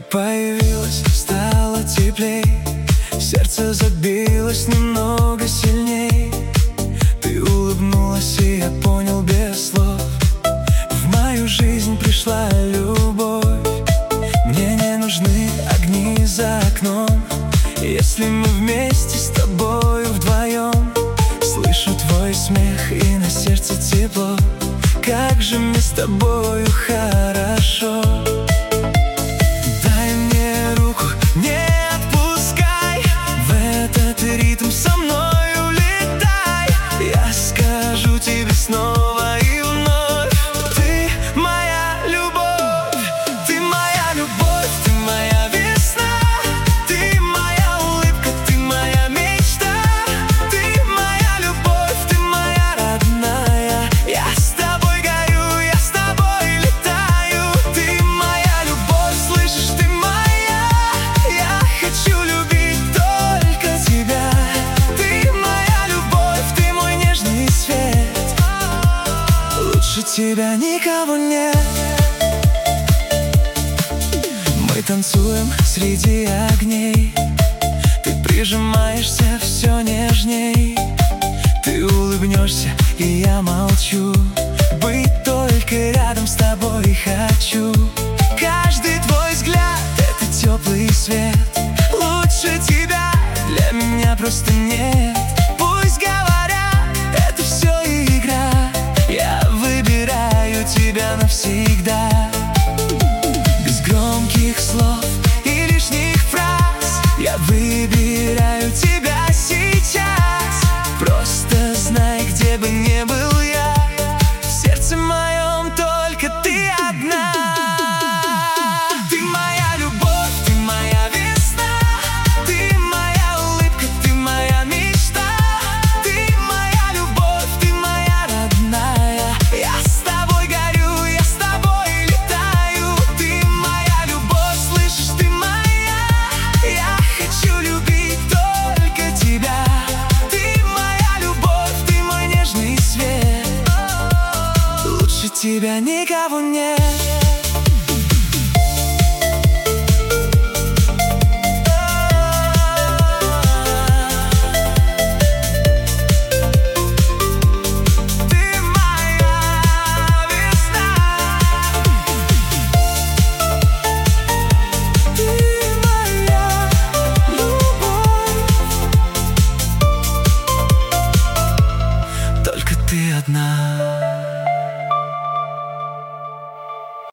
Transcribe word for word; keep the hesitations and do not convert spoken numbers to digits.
Появилась, стало теплей, сердце забилось немного сильней. Ты улыбнулась, и я понял без слов: в мою жизнь пришла любовь. Мне не нужны огни за окном, если мы вместе с тобою вдвоем. Слышу твой смех, и на сердце тепло. Как же мне с тобою хорошо. Дай мне руку, не отпускай, в этот ритм со мной улетай. Я скажу тебе снова и вновь: ты моя любовь, ты моя любовь, ты моя весна, ты моя улыбка, ты моя мечта, ты моя любовь, ты моя родная. Я с тобой горю, я с тобой летаю. Ты моя любовь, слышишь, ты моя. Я хочу любить только тебя. Ты моя любовь, ты мой нежный свет. Лучше тебя никого нет. Мы танцуем среди огней, ты прижимаешься все нежней. Ты улыбнешься, и я молчу. Быть только рядом с тобой хочу. Каждый твой взгляд — это теплый свет. Лучше тебя для меня просто нет. Пусть говорят, это все игра, я выбираю тебя навсегда. Без громких слов и лишних фраз я выбираю тебя сейчас. Просто знай, где бы ни был я, в сердце моем только ты одна. Ты моя любовь, ты моя весна, ты моя улыбка, ты моя мечта, ты моя любовь, ты моя родная. Я с тобой горю, я с тобой летаю. Ты моя любовь, слышишь, ты моя. Я хочу любить только тебя. Ты моя любовь, ты мой нежный свет. Лучше тебя никого нет. Ты моя весна, ты моя любовь, только ты одна.